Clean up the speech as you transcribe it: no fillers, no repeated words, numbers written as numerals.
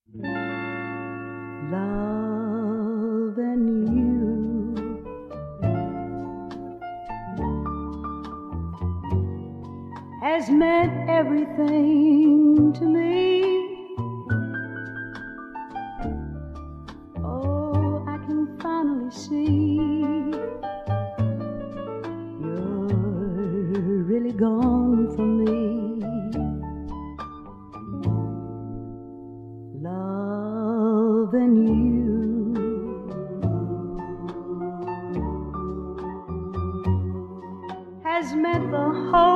Loving you has meant everything to me. Oh, I can finally see you're really gone from me. Loving you has meant the whole